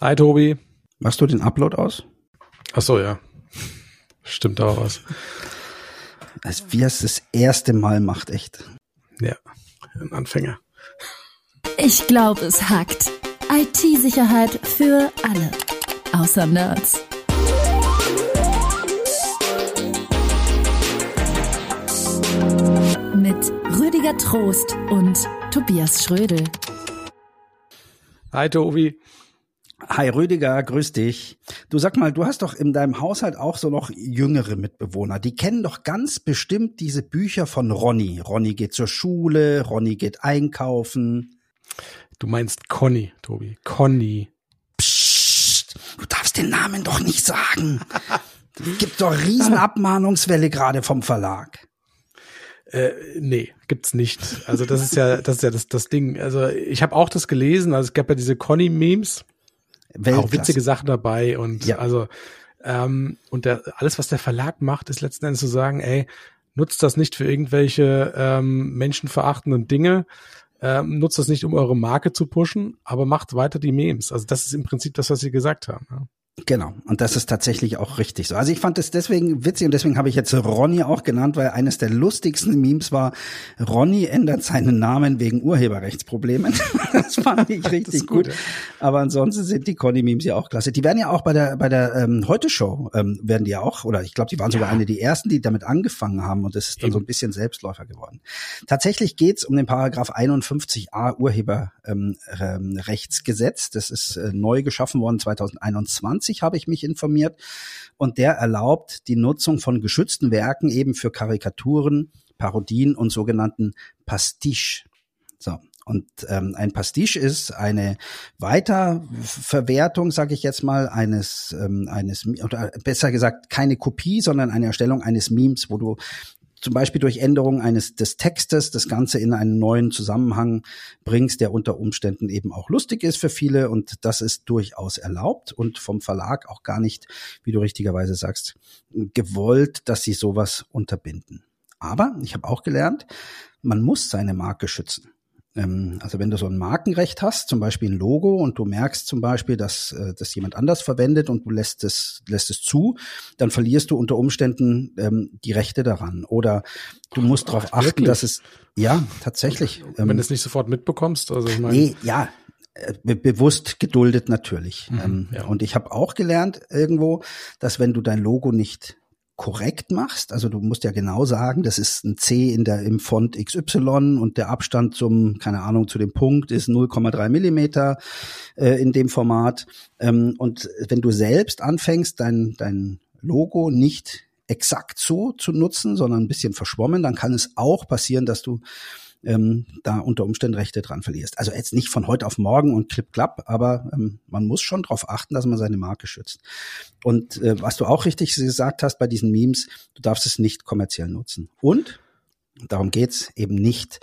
Hi Tobi. Machst du den Upload aus? Ach so, ja. Stimmt auch was. Als wie es das erste Mal macht, echt. Ja, ein Anfänger. Ich glaube, es hackt. IT-Sicherheit für alle. Außer Nerds. Mit Rüdiger Trost und Tobias Schrödel. Hi Tobi. Hi Rüdiger, grüß dich. Du sag mal, du hast doch in deinem Haushalt auch so noch jüngere Mitbewohner. Die kennen doch ganz bestimmt diese Bücher von Ronny. Ronny geht zur Schule, Ronny geht einkaufen. Du meinst Conny, Tobi. Conny. Psst, du darfst den Namen doch nicht sagen. Es gibt doch riesen Abmahnungswelle gerade vom Verlag. Nee, gibt's nicht. Also das ist ja das Ding. Also ich habe auch das gelesen. Also es gab ja diese Conny-Memes. Auch witzige Sachen dabei und ja. Also und alles, was der Verlag macht, ist letzten Endes zu sagen, ey, nutzt das nicht für irgendwelche menschenverachtenden Dinge, nutzt das nicht, um eure Marke zu pushen, aber macht weiter die Memes. Also das ist im Prinzip das, was sie gesagt haben. Ja. Genau, und das ist tatsächlich auch richtig so. Also ich fand es deswegen witzig und deswegen habe ich jetzt Ronny auch genannt, weil eines der lustigsten Memes war, Ronny ändert seinen Namen wegen Urheberrechtsproblemen. Das fand ich richtig gut. Ja. Aber ansonsten sind die Conny-Memes ja auch klasse. Die werden ja auch bei der Heute-Show, werden die ja auch, oder ich glaube, die waren sogar eine der ersten, die damit angefangen haben und das ist dann so ein bisschen Selbstläufer geworden. Tatsächlich geht's um den Paragraph 51a Urheberrechtsgesetz. Das ist neu geschaffen worden 2021. Habe ich mich informiert und der erlaubt die Nutzung von geschützten Werken eben für Karikaturen, Parodien und sogenannten Pastiche. So. Und ein Pastiche ist eine Weiterverwertung, sage ich jetzt mal, eines oder besser gesagt keine Kopie, sondern eine Erstellung eines Memes, wo du zum Beispiel durch Änderung des Textes das Ganze in einen neuen Zusammenhang bringst, der unter Umständen eben auch lustig ist für viele und das ist durchaus erlaubt und vom Verlag auch gar nicht, wie du richtigerweise sagst, gewollt, dass sie sowas unterbinden. Aber ich habe auch gelernt, man muss seine Marke schützen. Also wenn du so ein Markenrecht hast, zum Beispiel ein Logo und du merkst zum Beispiel, dass das jemand anders verwendet und du lässt es zu, dann verlierst du unter Umständen die Rechte daran. Oder du musst darauf achten, wirklich? Dass es, ja, tatsächlich. Wenn du es nicht sofort mitbekommst, also ich meine. Nee, ja. Bewusst geduldet natürlich. Ja. Und ich habe auch gelernt irgendwo, dass wenn du dein Logo nicht korrekt machst, also du musst ja genau sagen, das ist ein C im Font XY und der Abstand zu dem Punkt ist 0,3 Millimeter in dem Format. Und wenn du selbst anfängst, dein Logo nicht exakt so zu nutzen, sondern ein bisschen verschwommen, dann kann es auch passieren, dass du da unter Umständen Rechte dran verlierst. Also jetzt nicht von heute auf morgen und klipp-klapp, aber man muss schon darauf achten, dass man seine Marke schützt. Und was du auch richtig gesagt hast bei diesen Memes, du darfst es nicht kommerziell nutzen. Und, darum geht's, eben nicht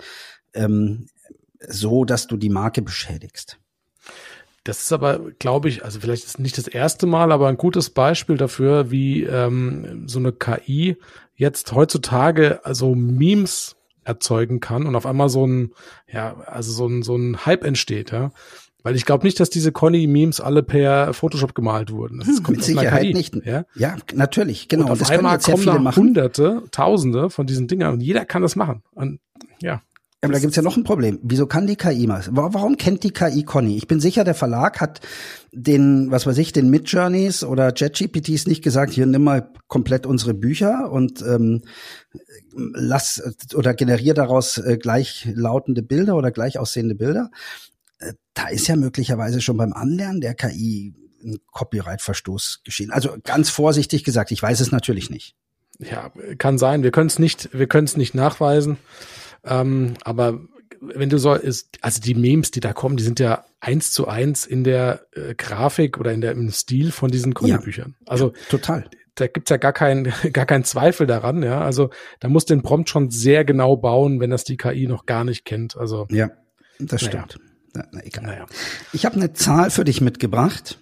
so, dass du die Marke beschädigst. Das ist aber, glaube ich, also vielleicht ist nicht das erste Mal, aber ein gutes Beispiel dafür, wie so eine KI jetzt heutzutage also Memes erzeugen kann und auf einmal so ein Hype entsteht, ja. Weil ich glaube nicht, dass diese Conny-Memes alle per Photoshop gemalt wurden. Das kommt mit Sicherheit KI, nicht. Ja? Ja, natürlich, genau. Und auf einmal kommen da Hunderte, Tausende von diesen Dingern und jeder kann das machen. Und ja. Aber da gibt's ja noch ein Problem. Wieso kann die KI mal? Warum kennt die KI Conny? Ich bin sicher, der Verlag hat den Midjourneys oder JetGPTs nicht gesagt, hier nimm mal komplett unsere Bücher und lass oder generier daraus gleichlautende Bilder oder gleich aussehende Bilder. Da ist ja möglicherweise schon beim Anlernen der KI ein Copyright-Verstoß geschehen. Also ganz vorsichtig gesagt, ich weiß es natürlich nicht. Ja, kann sein. Wir können es nicht nachweisen. Aber wenn du also die Memes, die da kommen, die sind ja 1:1 in der Grafik oder im Stil von diesen Conny-Büchern. Also ja, total. Da gibt's ja gar keinen Zweifel daran, ja. Also da muss den Prompt schon sehr genau bauen, wenn das die KI noch gar nicht kennt. Also ja, das stimmt. Egal. Naja. Ich habe eine Zahl für dich mitgebracht.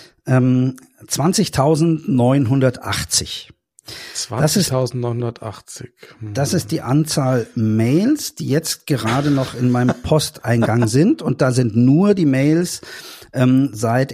20.980. 20.980. Das ist die Anzahl Mails, die jetzt gerade noch in meinem Posteingang sind. Und da sind nur die Mails seit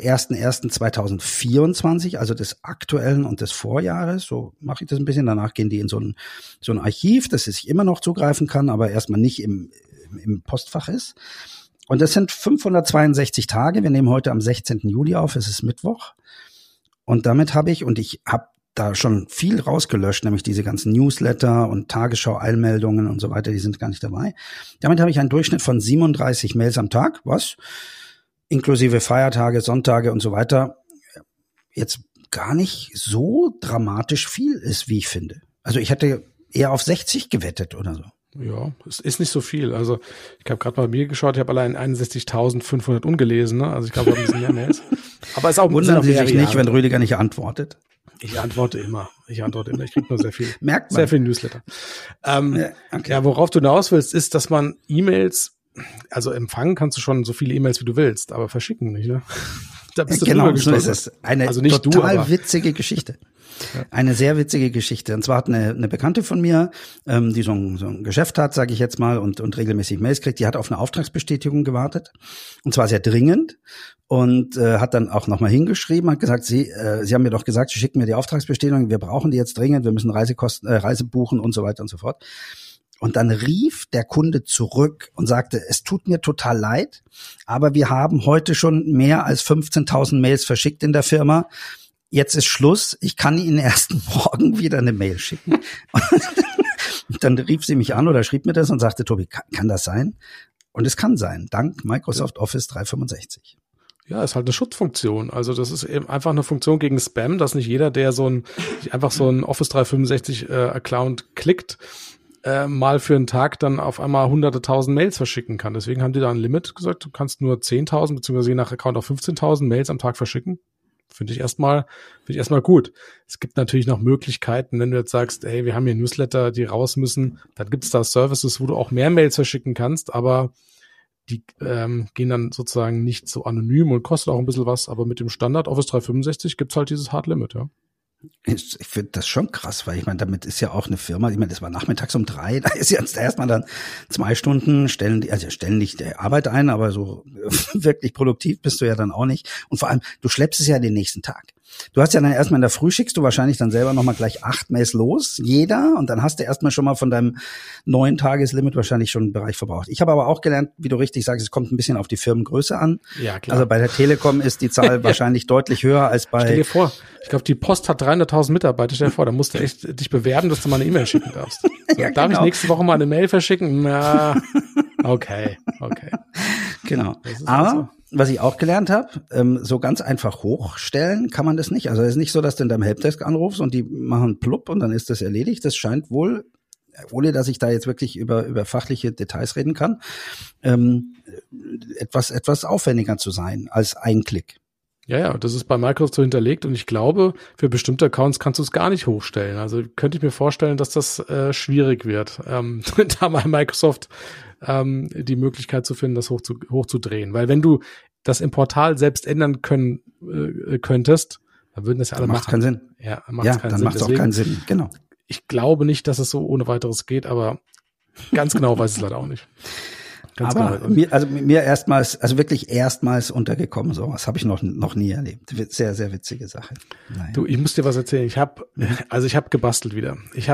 1.1.2024, also des aktuellen und des Vorjahres. So mache ich das ein bisschen. Danach gehen die in so ein Archiv, das ich immer noch zugreifen kann, aber erstmal nicht im Postfach ist. Und das sind 562 Tage. Wir nehmen heute am 16. Juli auf. Es ist Mittwoch. Und damit habe ich da schon viel rausgelöscht, nämlich diese ganzen Newsletter und Tagesschau-Eilmeldungen und so weiter, die sind gar nicht dabei. Damit habe ich einen Durchschnitt von 37 Mails am Tag, was inklusive Feiertage, Sonntage und so weiter jetzt gar nicht so dramatisch viel ist, wie ich finde. Also ich hätte eher auf 60 gewettet oder so. Ja, es ist nicht so viel. Also ich habe gerade mal bei mir geschaut, ich habe allein 61.500 ungelesene, also ich glaube, wir haben ein bisschen mehr Mails. Aber es ist auch wundern Sie sich nicht, wenn Rüdiger nicht antwortet. Ich antworte immer. Ich kriege nur sehr viel. Merkt man. Sehr viel Newsletter. Ja, worauf du hinaus willst, ist, dass man E-Mails, also empfangen kannst du schon so viele E-Mails, wie du willst, aber verschicken nicht, ne? Da bist du genau, so ist es. Eine also nicht total witzige Geschichte. Ja. Eine sehr witzige Geschichte. Und zwar hat eine Bekannte von mir, die so ein Geschäft hat, sage ich jetzt mal, und regelmäßig Mails kriegt, die hat auf eine Auftragsbestätigung gewartet. Und zwar sehr dringend. Und hat dann auch nochmal hingeschrieben, hat gesagt, Sie haben mir doch gesagt, Sie schicken mir die Auftragsbestätigung, wir brauchen die jetzt dringend, wir müssen Reise buchen und so weiter und so fort. Und dann rief der Kunde zurück und sagte, es tut mir total leid, aber wir haben heute schon mehr als 15.000 Mails verschickt in der Firma. Jetzt ist Schluss, ich kann Ihnen erst morgen wieder eine Mail schicken. Und dann rief sie mich an oder schrieb mir das und sagte, Tobi, kann das sein? Und es kann sein, dank Microsoft Office 365. Ja, ist halt eine Schutzfunktion. Also das ist eben einfach eine Funktion gegen Spam, dass nicht jeder, der einfach so ein Office 365 Account klickt, mal für einen Tag dann auf einmal hunderte tausend Mails verschicken kann. Deswegen haben die da ein Limit gesagt, du kannst nur 10.000 beziehungsweise je nach Account auch 15.000 Mails am Tag verschicken. Finde ich erstmal gut. Es gibt natürlich noch Möglichkeiten, wenn du jetzt sagst, ey, wir haben hier Newsletter, die raus müssen, dann gibt es da Services, wo du auch mehr Mails verschicken kannst, aber die gehen dann sozusagen nicht so anonym und kostet auch ein bisschen was, aber mit dem Standard Office 365 gibt's halt dieses Hard Limit, ja. Ich finde das schon krass, weil ich meine, damit ist ja auch eine Firma, ich meine, das war nachmittags um 3, da ist jetzt erstmal dann 2 Stunden, stellen nicht die Arbeit ein, aber so wirklich produktiv bist du ja dann auch nicht. Und vor allem, du schleppst es ja den nächsten Tag. Du hast ja dann erstmal in der Früh, schickst du wahrscheinlich dann selber nochmal gleich 8 Mails los, jeder, und dann hast du erstmal schon mal von deinem 9-Tages-Limit wahrscheinlich schon einen Bereich verbraucht. Ich habe aber auch gelernt, wie du richtig sagst, es kommt ein bisschen auf die Firmengröße an. Ja, klar. Also bei der Telekom ist die Zahl wahrscheinlich deutlich höher als bei... Stell dir vor, ich glaube, die Post hat 300.000 Mitarbeiter, stell dir vor, da musst du echt dich bewerben, dass du mal eine E-Mail schicken darfst. So, ja, darf ich nächste Woche mal eine Mail verschicken? Na, okay. Genau. Aber was ich auch gelernt habe, so ganz einfach hochstellen kann man das nicht. Also es ist nicht so, dass du in deinem Helpdesk anrufst und die machen plupp und dann ist das erledigt. Das scheint wohl, ohne dass ich da jetzt wirklich über fachliche Details reden kann, etwas aufwendiger zu sein als ein Klick. Ja, das ist bei Microsoft so hinterlegt und ich glaube, für bestimmte Accounts kannst du es gar nicht hochstellen. Also könnte ich mir vorstellen, dass das schwierig wird, da mal Microsoft die Möglichkeit zu finden, das hochzudrehen. Weil wenn du das im Portal selbst ändern könntest, dann würden das ja alle machen. Macht keinen Sinn. Ja, dann macht es auch keinen Sinn, genau. Ich glaube nicht, dass es so ohne weiteres geht, aber ganz genau weiß ich es leider auch nicht. Mir wirklich erstmals untergekommen, sowas habe ich noch nie erlebt. Sehr, sehr witzige Sache. Naja. Du, ich muss dir was erzählen. Ich habe gebastelt wieder. Ich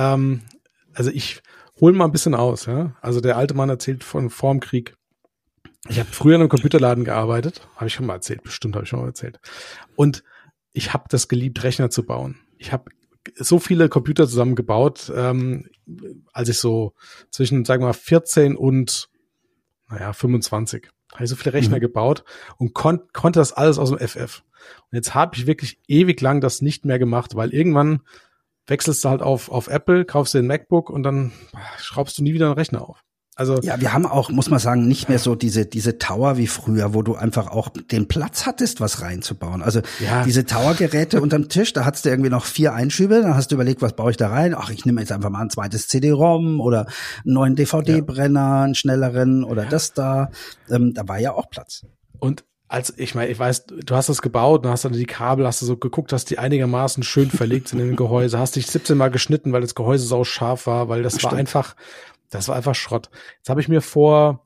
hol mal ein bisschen aus, ja. Also der alte Mann erzählt von vorm Krieg. Ich habe früher in einem Computerladen gearbeitet, habe ich schon mal erzählt, Und ich habe das geliebt, Rechner zu bauen. Ich habe so viele Computer zusammengebaut, als ich so zwischen, sagen wir mal, 14 und 25. Habe ich so viele Rechner gebaut und konnte das alles aus dem FF. Und jetzt habe ich wirklich ewig lang das nicht mehr gemacht, weil irgendwann wechselst du halt auf Apple, kaufst dir ein MacBook und dann schraubst du nie wieder einen Rechner auf. Also ja, wir haben auch, muss man sagen, nicht mehr so diese Tower wie früher, wo du einfach auch den Platz hattest, was reinzubauen. Also diese Tower-Geräte unterm Tisch, da hattest du irgendwie noch 4 Einschübe, dann hast du überlegt, was baue ich da rein? Ach, ich nehme jetzt einfach mal ein zweites CD-ROM oder einen neuen DVD-Brenner, einen schnelleren oder das da. Da war ja auch Platz. Und ich weiß, du hast das gebaut, dann hast du die Kabel, hast du so geguckt, dass die einigermaßen schön verlegt sind in den Gehäuse, hast dich 17 Mal geschnitten, weil das Gehäuse sau scharf war, weil das war einfach Schrott. Jetzt habe ich mir vor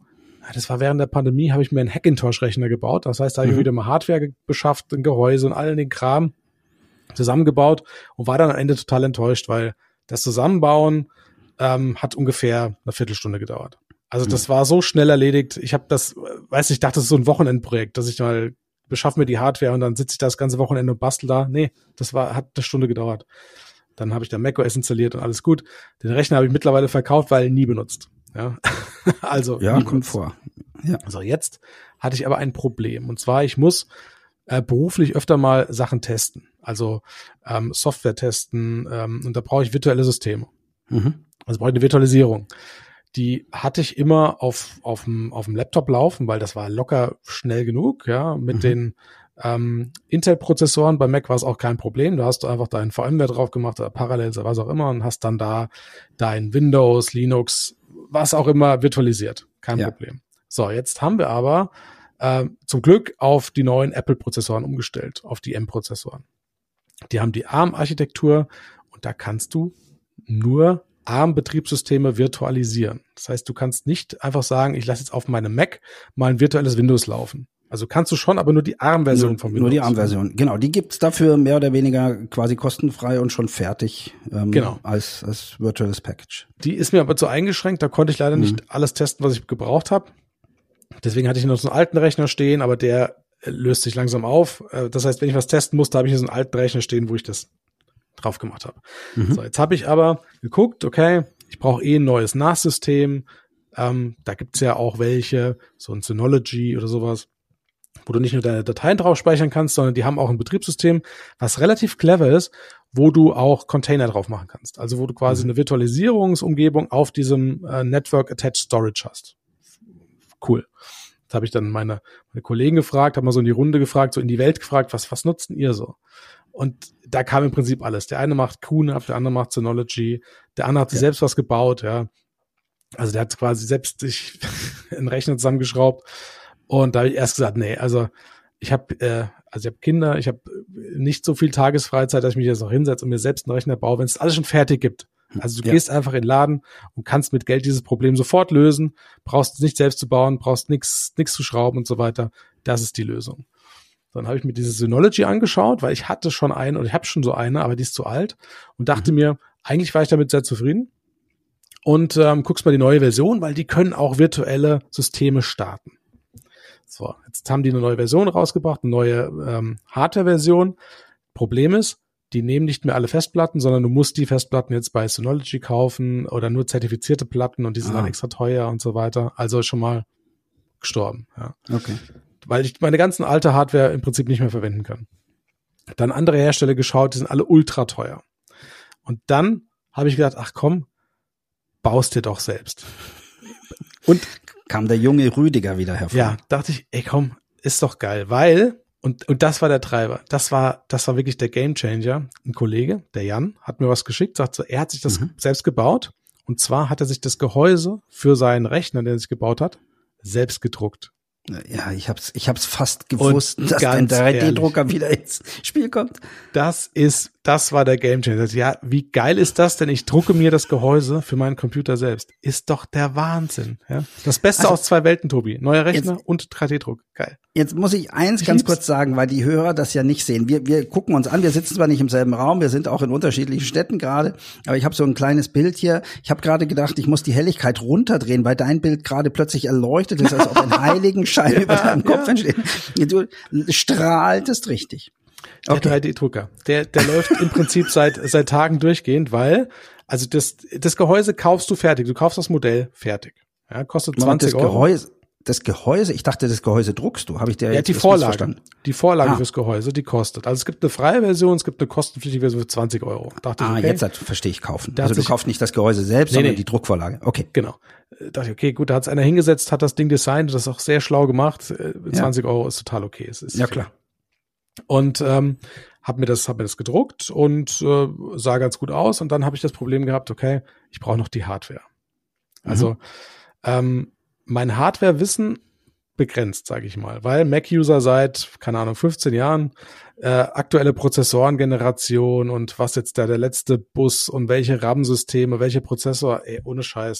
das war während der Pandemie, habe ich mir einen Hackintosh-Rechner gebaut. Das heißt, da habe ich wieder mal Hardware beschafft, ein Gehäuse und all den Kram zusammengebaut und war dann am Ende total enttäuscht, weil das Zusammenbauen hat ungefähr eine Viertelstunde gedauert. Also das war so schnell erledigt. Ich habe das, ich dachte, das ist so ein Wochenendprojekt, dass ich mal beschaff mir die Hardware und dann sitze ich da das ganze Wochenende und bastel da. Nee, hat eine Stunde gedauert. Dann habe ich da macOS installiert und alles gut. Den Rechner habe ich mittlerweile verkauft, weil nie benutzt. Ja, also ja, kommt vor. Ja. Also jetzt hatte ich aber ein Problem. Und zwar, ich muss beruflich öfter mal Sachen testen. Also Software testen und da brauche ich virtuelle Systeme. Also brauche ich eine Virtualisierung. Die hatte ich immer auf dem Laptop laufen, weil das war locker schnell genug, ja, mit den Intel-Prozessoren. Bei Mac war es auch kein Problem. Da hast du einfach deinen VMware drauf gemacht oder Parallels oder was auch immer und hast dann da dein Windows, Linux, was auch immer virtualisiert. Kein Problem. So, jetzt haben wir aber zum Glück auf die neuen Apple-Prozessoren umgestellt, auf die M-Prozessoren. Die haben die ARM-Architektur und da kannst du nur ARM-Betriebssysteme virtualisieren. Das heißt, du kannst nicht einfach sagen, ich lasse jetzt auf meinem Mac mal ein virtuelles Windows laufen. Also kannst du schon, aber nur die ARM-Version von Windows. Nur die ARM-Version, genau. Die gibt's dafür mehr oder weniger quasi kostenfrei und schon fertig als virtuelles Package. Die ist mir aber zu eingeschränkt, da konnte ich leider nicht alles testen, was ich gebraucht habe. Deswegen hatte ich noch so einen alten Rechner stehen, aber der löst sich langsam auf. Das heißt, wenn ich was testen musste, habe ich so einen alten Rechner stehen, wo ich das drauf gemacht habe. So, jetzt habe ich aber geguckt, okay, ich brauche ein neues NAS-System. Da gibt's ja auch welche, so ein Synology oder sowas, wo du nicht nur deine Dateien drauf speichern kannst, sondern die haben auch ein Betriebssystem, was relativ clever ist, wo du auch Container drauf machen kannst. Also wo du quasi eine Virtualisierungsumgebung auf diesem Network Attached Storage hast. Cool. Da habe ich dann meine Kollegen gefragt, habe mal so in die Runde gefragt, so in die Welt gefragt, was nutzen ihr so? Und da kam im Prinzip alles. Der eine macht QNAP, der andere macht Synology, der andere hat sich selbst was gebaut, ja. Also der hat quasi selbst sich einen Rechner zusammengeschraubt. Und da habe ich erst gesagt, nee, also ich habe Kinder, ich habe nicht so viel Tagesfreizeit, dass ich mich jetzt noch hinsetze und mir selbst einen Rechner baue, wenn es alles schon fertig gibt. Also du gehst einfach in den Laden und kannst mit Geld dieses Problem sofort lösen, brauchst es nicht selbst zu bauen, brauchst nichts zu schrauben und so weiter. Das ist die Lösung. Dann habe ich mir diese Synology angeschaut, weil ich hatte schon eine oder ich habe schon so eine, aber die ist zu alt und dachte mir, eigentlich war ich damit sehr zufrieden. Und guckst mal die neue Version, weil die können auch virtuelle Systeme starten. So, jetzt haben die eine neue Version rausgebracht, eine neue Hardware-Version. Problem ist, die nehmen nicht mehr alle Festplatten, sondern du musst die Festplatten jetzt bei Synology kaufen oder nur zertifizierte Platten und die sind dann extra teuer und so weiter. Also schon mal gestorben. Ja. Okay. Weil ich meine ganzen alte Hardware im Prinzip nicht mehr verwenden kann. Dann andere Hersteller geschaut, die sind alle ultra teuer. Und dann habe ich gedacht, ach komm, baust dir doch selbst. Und kam der junge Rüdiger wieder hervor. Ja, dachte ich, ey komm, ist doch geil, weil und das war der Treiber. Das war wirklich der Gamechanger. Ein Kollege, der Jan, hat mir was geschickt, sagt so, er hat sich das selbst gebaut. Und zwar hat er sich das Gehäuse für seinen Rechner, den er sich gebaut hat, selbst gedruckt. Ja, ich hab's fast gewusst, dass ein 3D-Drucker wieder ins Spiel kommt. Das war der Gamechanger. Ja, wie geil ist das denn? Ich drucke mir das Gehäuse für meinen Computer selbst. Ist doch der Wahnsinn. Ja? Das Beste aus zwei Welten, Tobi. Neuer Rechner und 3D-Druck. Geil. Jetzt muss ich eins ganz kurz sagen, weil die Hörer das ja nicht sehen. Wir gucken uns an, wir sitzen zwar nicht im selben Raum, wir sind auch in unterschiedlichen Städten gerade, aber ich habe so ein kleines Bild hier. Ich habe gerade gedacht, ich muss die Helligkeit runterdrehen, weil dein Bild gerade plötzlich erleuchtet ist, als ob ein Heiligenschein über deinem Kopf entsteht. Du strahltest richtig. Okay. Der 3D-Drucker, der läuft im Prinzip seit Tagen durchgehend, weil, also das Gehäuse kaufst du fertig. Du kaufst das Modell fertig. Ja, kostet 20 Euro. Das Gehäuse, ich dachte, das Gehäuse druckst du. Habe ich dir jetzt die Vorlage. Die Vorlage fürs Gehäuse, die kostet. Also es gibt eine freie Version, es gibt eine kostenpflichtige Version für 20 Euro. Dachte ich, okay. Jetzt verstehe ich kaufen. Also du kaufst nicht das Gehäuse selbst, sondern die Druckvorlage. Okay. Genau. Dachte ich, okay, gut, da hat's einer hingesetzt, hat das Ding designt, das ist auch sehr schlau gemacht. 20 Euro ist total okay. Es ist klar. Und hab mir das gedruckt und sah ganz gut aus. Und dann habe ich das Problem gehabt, okay, ich brauche noch die Hardware. Also mein Hardware-Wissen begrenzt, sage ich mal, weil Mac-User seit, keine Ahnung, 15 Jahren, aktuelle Prozessorengeneration und was jetzt da der letzte Bus und welche RAM-Systeme, welche Prozessor, ohne Scheiß.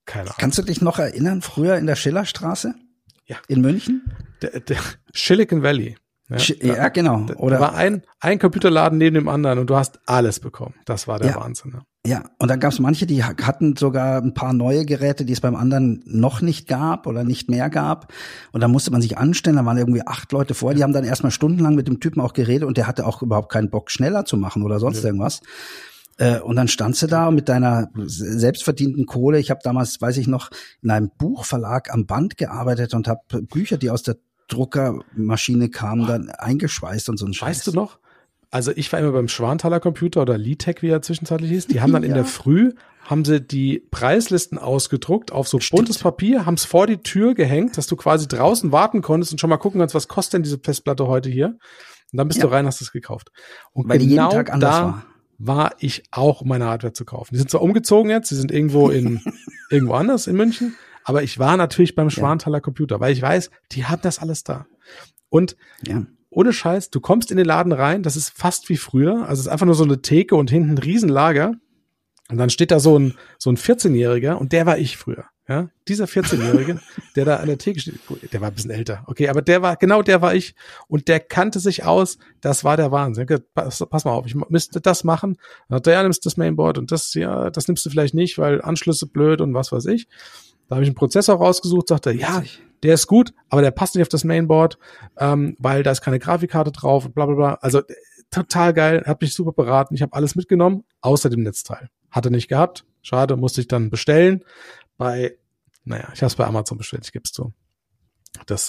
Keine Ahnung. Kannst du dich noch erinnern, früher in der Schillerstraße? Ja. In München? Der Silicon Valley. Ja, genau. Oder war ein Computerladen neben dem anderen und du hast alles bekommen. Das war der Wahnsinn. Ne? Ja, und dann gab es manche, die hatten sogar ein paar neue Geräte, die es beim anderen noch nicht gab oder nicht mehr gab. Und da musste man sich anstellen, da waren irgendwie 8 Leute vorher, die haben dann erstmal stundenlang mit dem Typen auch geredet und der hatte auch überhaupt keinen Bock, schneller zu machen oder sonst irgendwas. Und dann standst du da mit deiner selbstverdienten Kohle. Ich habe damals, weiß ich noch, in einem Buchverlag am Band gearbeitet und habe Bücher, die aus der Druckermaschine kamen, dann eingeschweißt und so ein Scheiß. Weißt du noch? Also ich war immer beim Schwanthaler Computer oder Litec, wie er zwischenzeitlich hieß. Die haben dann in der Früh, haben sie die Preislisten ausgedruckt auf so buntes Papier, haben es vor die Tür gehängt, dass du quasi draußen warten konntest und schon mal gucken kannst, was kostet denn diese Festplatte heute hier? Und dann bist du rein, hast es gekauft. Und weil genau die jeden Tag anders war ich auch, um meine Hardware zu kaufen. Die sind zwar umgezogen jetzt, die sind irgendwo anders in München, aber ich war natürlich beim Schwanthaler Computer, weil ich weiß, die haben das alles da. Und ohne Scheiß, du kommst in den Laden rein, das ist fast wie früher, also es ist einfach nur so eine Theke und hinten ein Riesenlager und dann steht da so ein 14-Jähriger und der war ich früher. Ja, dieser 14-Jährige, der da an der Theke steht, der war ein bisschen älter, okay, aber der war ich und der kannte sich aus, das war der Wahnsinn. Pass mal auf, ich müsste das machen. Dann hat der, nimmst das Mainboard und das nimmst du vielleicht nicht, weil Anschlüsse blöd und was weiß ich. Da habe ich einen Prozessor rausgesucht, sagte, ja, der ist gut, aber der passt nicht auf das Mainboard, weil da ist keine Grafikkarte drauf und bla bla bla. Also total geil, hat mich super beraten, ich habe alles mitgenommen, außer dem Netzteil. Hatte nicht gehabt, schade, musste ich dann bestellen. Ich habe es bei Amazon bestellt, ich gebe es zu. Das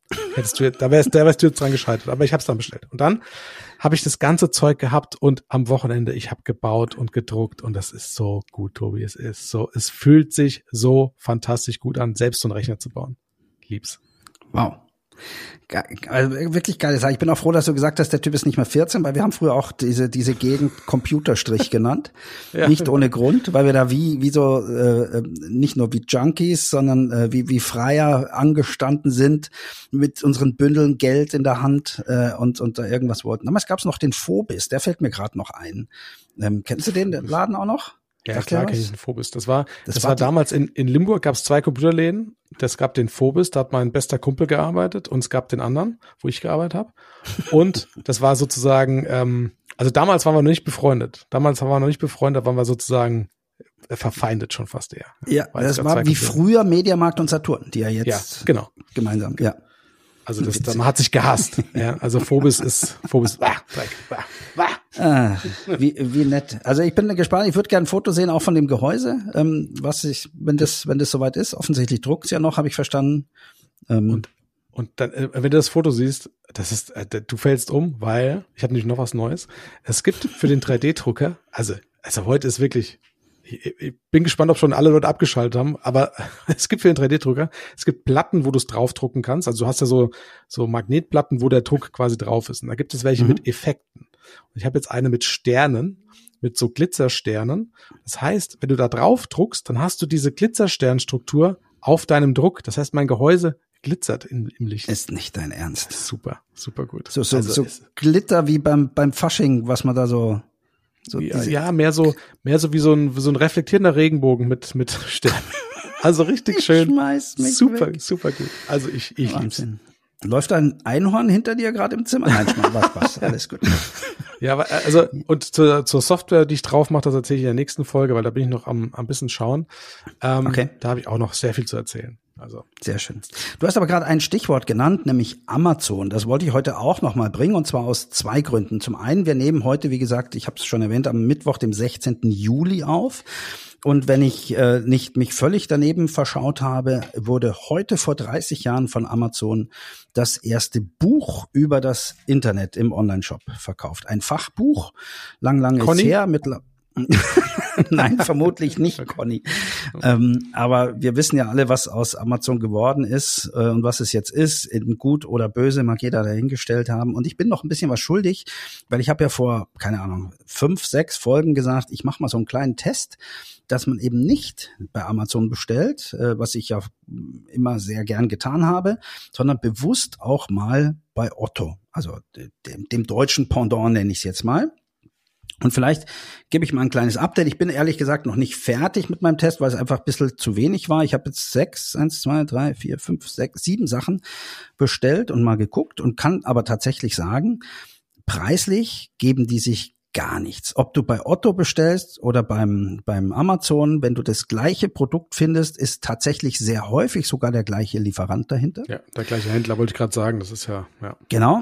da wärst du jetzt dran gescheitert, aber ich habe es dann bestellt. Und dann habe ich das ganze Zeug gehabt und am Wochenende, ich habe gebaut und gedruckt und das ist so gut, Tobi, es fühlt sich so fantastisch gut an, selbst so einen Rechner zu bauen. Lieb's. Wow. Also wirklich geile Sache. Ich bin auch froh, dass du gesagt hast, der Typ ist nicht mehr 14, weil wir haben früher auch diese Gegend Computerstrich genannt. Nicht ohne Grund, weil wir da wie so nicht nur wie Junkies, sondern wie Freier angestanden sind mit unseren Bündeln Geld in der Hand und da irgendwas wollten. Damals gab es noch den Phobis, der fällt mir gerade noch ein. Kennst du den Laden auch noch? Ja, klar kenne ich den Phobis. Das war damals in Limburg, gab es 2 Computerläden. Das gab den Phobis, da hat mein bester Kumpel gearbeitet und es gab den anderen, wo ich gearbeitet habe. Und das war sozusagen, also damals waren wir noch nicht befreundet. Da waren wir sozusagen verfeindet schon fast eher. Ja, das war wie früher Mediamarkt und Saturn, die ja jetzt gemeinsam, Also man hat sich gehasst. Ja, also Phobis. Wie nett. Also ich bin gespannt. Ich würde gerne ein Foto sehen, auch von dem Gehäuse. Wenn das soweit ist. Offensichtlich druckt es ja noch, habe ich verstanden. Und dann, wenn du das Foto siehst, du fällst um, weil ich habe nämlich noch was Neues. Es gibt für den 3D-Drucker, also heute ist wirklich. Ich bin gespannt, ob schon alle Leute abgeschaltet haben, aber es gibt für den 3D-Drucker, es gibt Platten, wo du es draufdrucken kannst. Also du hast ja so Magnetplatten, wo der Druck quasi drauf ist. Und da gibt es welche mit Effekten. Und ich habe jetzt eine mit Sternen, mit so Glitzersternen. Das heißt, wenn du da drauf druckst, dann hast du diese Glitzersternstruktur auf deinem Druck. Das heißt, mein Gehäuse glitzert im Licht. Ist nicht dein Ernst. Super, super gut. So Glitter wie beim Fasching, was man da so mehr so wie so ein reflektierender Regenbogen mit Sternen. Also richtig schön. Super gut. Also ich lieb's. Läuft ein Einhorn hinter dir gerade im Zimmer? Nein, war Spaß. Alles gut. Ja, also und zur Software, die ich drauf mache, das erzähle ich in der nächsten Folge, weil da bin ich noch am bisschen schauen. Okay. Da habe ich auch noch sehr viel zu erzählen. Also sehr schön. Du hast aber gerade ein Stichwort genannt, nämlich Amazon. Das wollte ich heute auch noch mal bringen, und zwar aus 2 Gründen. Zum einen, wir nehmen heute, wie gesagt, ich habe es schon erwähnt, am Mittwoch, dem 16. Juli auf. Und wenn ich nicht mich völlig daneben verschaut habe, wurde heute vor 30 Jahren von Amazon das erste Buch über das Internet im Onlineshop verkauft. Ein Fachbuch, lang ist her, Nein, vermutlich nicht, Conny. Aber wir wissen ja alle, was aus Amazon geworden ist und was es jetzt ist. In gut oder böse mag jeder dahingestellt haben. Und ich bin noch ein bisschen was schuldig, weil ich habe ja vor, 5, 6 Folgen gesagt, ich mache mal so einen kleinen Test, dass man eben nicht bei Amazon bestellt, was ich ja immer sehr gern getan habe, sondern bewusst auch mal bei Otto, also dem deutschen Pendant nenne ich es jetzt mal. Und vielleicht gebe ich mal ein kleines Update. Ich bin ehrlich gesagt noch nicht fertig mit meinem Test, weil es einfach ein bisschen zu wenig war. Ich habe jetzt 7 Sachen bestellt und mal geguckt und kann aber tatsächlich sagen, preislich geben die sich gar nichts. Ob du bei Otto bestellst oder beim Amazon, wenn du das gleiche Produkt findest, ist tatsächlich sehr häufig sogar der gleiche Lieferant dahinter. Ja, der gleiche Händler, wollte ich gerade sagen. Das ist ja. Genau.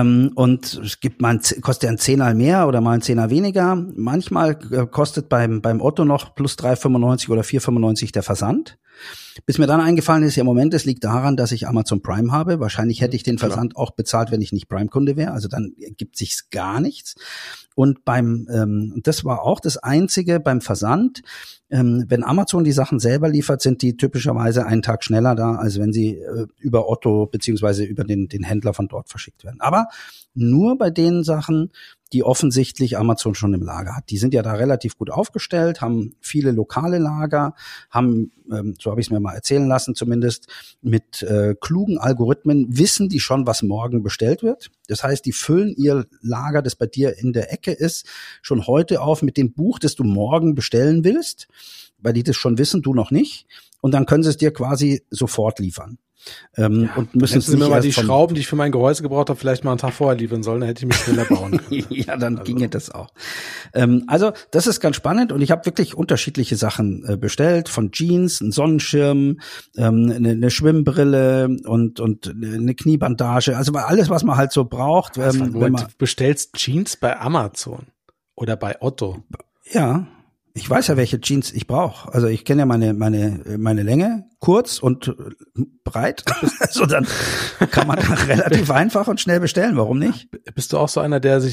Und es gibt mal kostet ja ein Zehner mehr oder mal ein Zehner weniger. Manchmal kostet beim Otto noch plus 3,95 oder 4,95 der Versand. Bis mir dann eingefallen ist, ja Moment, es liegt daran, dass ich Amazon Prime habe. Wahrscheinlich hätte ich den Versand auch bezahlt, wenn ich nicht Prime-Kunde wäre. Also dann ergibt sich's gar nichts. Und das war auch das Einzige beim Versand. Wenn Amazon die Sachen selber liefert, sind die typischerweise einen Tag schneller da, als wenn sie über Otto beziehungsweise über den Händler von dort verschickt werden. Aber nur bei den Sachen, die offensichtlich Amazon schon im Lager hat. Die sind ja da relativ gut aufgestellt, haben viele lokale Lager, haben, so habe ich es mir mal erzählen lassen zumindest, mit klugen Algorithmen wissen die schon, was morgen bestellt wird. Das heißt, die füllen ihr Lager, das bei dir in der Ecke ist, schon heute auf mit dem Buch, das du morgen bestellen willst, weil die das schon wissen, du noch nicht. Und dann können sie es dir quasi sofort liefern. Und müssen Sie mir mal die Schrauben, die ich für mein Gehäuse gebraucht habe, vielleicht mal einen Tag vorher liefern sollen, dann hätte ich mich schneller bauen können. Ja, dann ginge das auch. Also das ist ganz spannend und ich habe wirklich unterschiedliche Sachen bestellt, von Jeans, einen Sonnenschirm, eine Schwimmbrille und eine Kniebandage, also alles, was man halt so braucht. Wenn du bestellst Jeans bei Amazon oder bei Otto. Ja. Ich weiß ja, welche Jeans ich brauche. Also ich kenne ja meine Länge, kurz und breit. Also dann kann man da relativ einfach und schnell bestellen. Warum nicht? Bist du auch so einer, der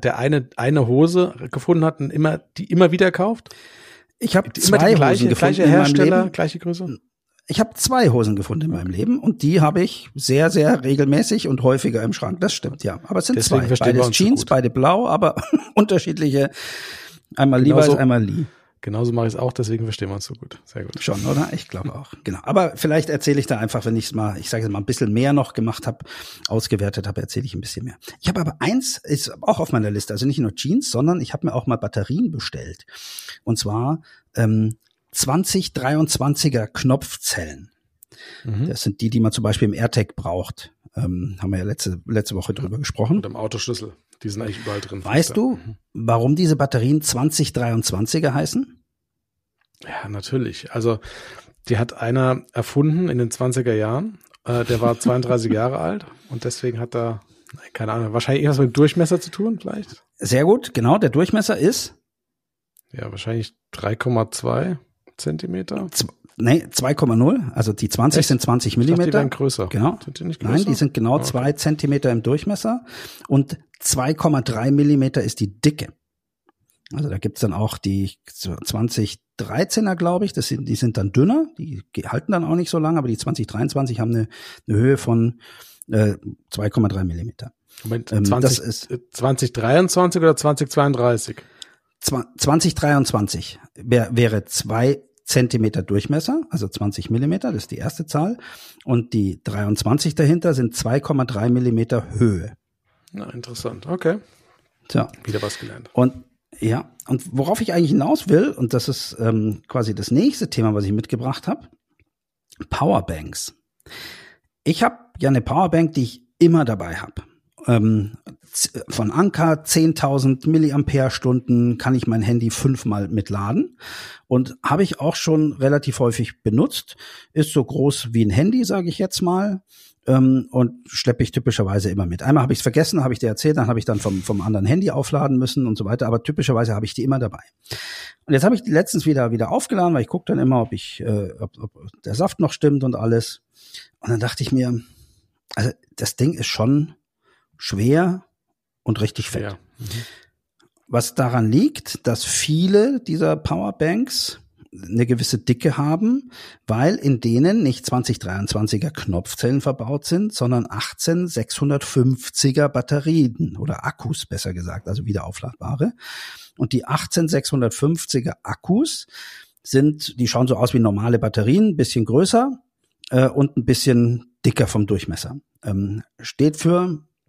eine Hose gefunden hat und die immer wieder kauft? Ich habe zwei Hosen gefunden. Gleiche Hersteller, gleiche Größe? Ich habe 2 Hosen gefunden in meinem Leben und die habe ich sehr, sehr regelmäßig und häufiger im Schrank. Das stimmt, ja. Aber es sind deswegen 2. Beides Jeans, beide blau, aber unterschiedliche. Einmal lieber als einmal Lee. Genauso mache ich es auch, deswegen verstehen wir uns so gut. Sehr gut. Schon, oder? Ich glaube auch. Genau. Aber vielleicht erzähle ich da einfach, wenn ich es mal, ich sage es mal, ein bisschen mehr noch gemacht habe, ausgewertet habe, erzähle ich ein bisschen mehr. Ich habe aber eins, ist auch auf meiner Liste, also nicht nur Jeans, sondern ich habe mir auch mal Batterien bestellt. Und zwar 2023er Knopfzellen. Mhm. Das sind die man zum Beispiel im AirTag braucht. Haben wir ja letzte Woche drüber gesprochen. Und im Autoschlüssel. Die sind eigentlich überall drin. Weißt du, warum diese Batterien 2023er heißen? Ja, natürlich. Also, die hat einer erfunden in den 20er Jahren. Der war 32 Jahre alt und deswegen hat er, keine Ahnung, wahrscheinlich irgendwas mit dem Durchmesser zu tun, vielleicht? Sehr gut, genau. Der Durchmesser ist? Ja, wahrscheinlich 3,2 Zentimeter. Nee, 2,0. Also die 20 sind 20 Millimeter. Die werden größer. Genau. Sind die nicht größer? Nein, die sind genau 2 Zentimeter im Durchmesser und 2,3 Millimeter ist die Dicke. Also da gibt's dann auch die 2013er, glaube ich. Die sind dann dünner. Die halten dann auch nicht so lange, aber die 2023 haben eine Höhe von 2,3 Millimeter. Moment, 2023 oder 2032? 2023 wäre 2 Zentimeter Durchmesser, also 20 Millimeter, das ist die erste Zahl. Und die 23 dahinter sind 2,3 Millimeter Höhe. Na, interessant. Okay. So. Wieder was gelernt. Und worauf ich eigentlich hinaus will, und das ist quasi das nächste Thema, was ich mitgebracht habe, Powerbanks. Ich habe ja eine Powerbank, die ich immer dabei habe. Von Anker 10.000 Milliampere-Stunden kann ich mein Handy 5-mal mitladen und habe ich auch schon relativ häufig benutzt. Ist so groß wie ein Handy, sage ich jetzt mal, und schleppe ich typischerweise immer mit. Einmal habe ich es vergessen, habe ich dir erzählt, dann habe ich dann vom anderen Handy aufladen müssen und so weiter, aber typischerweise habe ich die immer dabei. Und jetzt habe ich die letztens wieder aufgeladen, weil ich gucke dann immer, ob der Saft noch stimmt und alles. Und dann dachte ich mir, also das Ding ist schon schwer und richtig fett. Ja. Mhm. Was daran liegt, dass viele dieser Powerbanks eine gewisse Dicke haben, weil in denen nicht 2023er Knopfzellen verbaut sind, sondern 18 650er Batterien oder Akkus, besser gesagt, also wieder aufladbare. Und die 18 650er Akkus die schauen so aus wie normale Batterien, ein bisschen größer und ein bisschen dicker vom Durchmesser. Steht für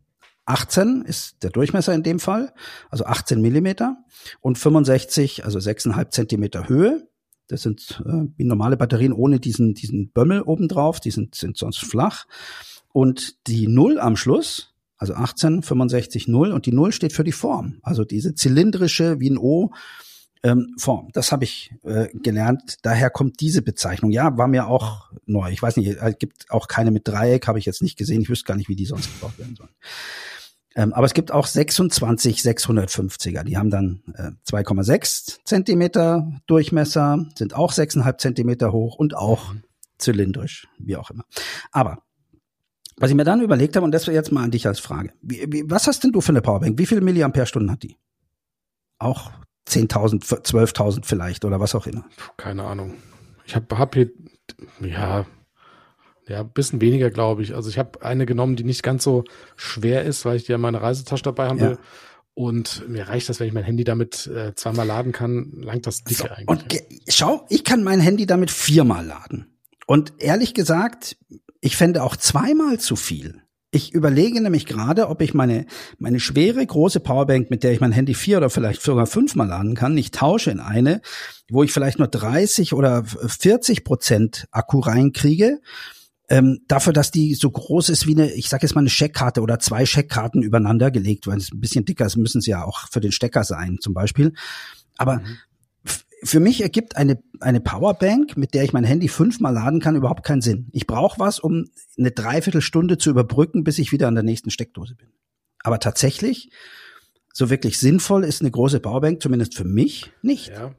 18 ist der Durchmesser in dem Fall, also 18 Millimeter und 65, also 6,5 Zentimeter Höhe. Das sind wie normale Batterien ohne diesen Bömmel obendrauf, die sind sonst flach. Und die 0 am Schluss, also 18, 65, 0 und die 0 steht für die Form, also diese zylindrische wie ein O Form. Das habe ich gelernt, daher kommt diese Bezeichnung. Ja, war mir auch neu. Ich weiß nicht, es gibt auch keine mit Dreieck, habe ich jetzt nicht gesehen. Ich wüsste gar nicht, wie die sonst gebaut werden sollen. Aber es gibt auch 26 650er, die haben dann 2,6 Zentimeter Durchmesser, sind auch 6,5 Zentimeter hoch und auch zylindrisch, wie auch immer. Aber was ich mir dann überlegt habe, und das wäre jetzt mal an dich als Frage, was hast denn du für eine Powerbank? Wie viele Milliampere-Stunden hat die? Auch 10.000, 12.000 vielleicht oder was auch immer? Keine Ahnung. Ich hab hier, ja, ein bisschen weniger, glaube ich. Also ich habe eine genommen, die nicht ganz so schwer ist, weil ich die ja meine Reisetasche dabei haben will. Ja. Und mir reicht das, wenn ich mein Handy damit zweimal laden kann, langt das dicke so, eigentlich. Und schau, ich kann mein Handy damit 4-mal laden. Und ehrlich gesagt, ich fände auch 2-mal zu viel. Ich überlege nämlich gerade, ob ich meine schwere, große Powerbank, mit der ich mein Handy 4 oder vielleicht sogar 5-mal laden kann, nicht tausche in eine, wo ich vielleicht nur 30 oder 40% Akku reinkriege. Dafür, dass die so groß ist wie ich sag jetzt mal eine Scheckkarte oder 2 Scheckkarten übereinander gelegt, weil es ein bisschen dicker ist, müssen sie ja auch für den Stecker sein, zum Beispiel. Aber für mich ergibt eine Powerbank, mit der ich mein Handy 5-mal laden kann, überhaupt keinen Sinn. Ich brauche was, um eine Dreiviertelstunde zu überbrücken, bis ich wieder an der nächsten Steckdose bin. Aber tatsächlich, so wirklich sinnvoll ist eine große Powerbank, zumindest für mich, nicht. Ja.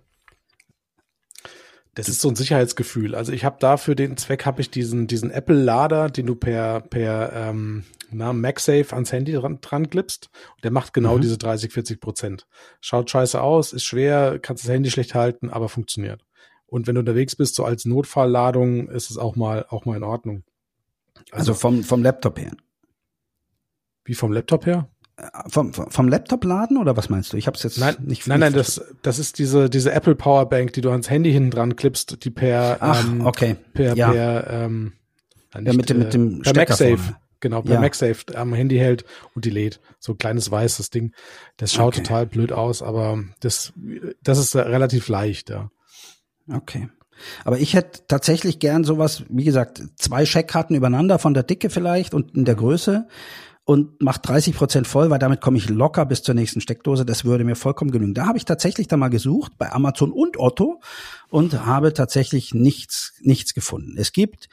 Das ist so ein Sicherheitsgefühl. Also ich habe da für den Zweck diesen Apple-Lader, den du per MagSafe ans Handy dran klippst. Und der macht genau diese 30-40%. Schaut scheiße aus, ist schwer, kannst das Handy schlecht halten, aber funktioniert. Und wenn du unterwegs bist, so als Notfallladung, ist es auch mal in Ordnung. Also vom Laptop her. Wie vom Laptop her? Vom Laptop laden oder was meinst du? Ich habe es jetzt nicht. Nein, das ist diese Apple Powerbank, die du ans Handy hinten dran klippst, die per mit dem per MagSafe, genau, per MagSafe am Handy hält und die lädt. So ein kleines weißes Ding. Das schaut total blöd aus, aber das ist relativ leicht, ja. Okay. Aber ich hätte tatsächlich gern sowas, wie gesagt, 2 Scheckkarten übereinander von der Dicke vielleicht und in der Größe. Und macht 30% voll, weil damit komme ich locker bis zur nächsten Steckdose. Das würde mir vollkommen genügen. Da habe ich tatsächlich dann mal gesucht bei Amazon und Otto und habe tatsächlich nichts gefunden. Es gibt